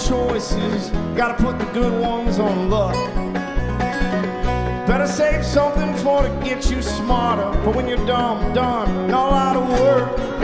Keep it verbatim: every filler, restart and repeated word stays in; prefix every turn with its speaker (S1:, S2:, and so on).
S1: choices, gotta put the good ones on luck. Better save something for to get you smarter, for when you're dumb, done, and all out of work.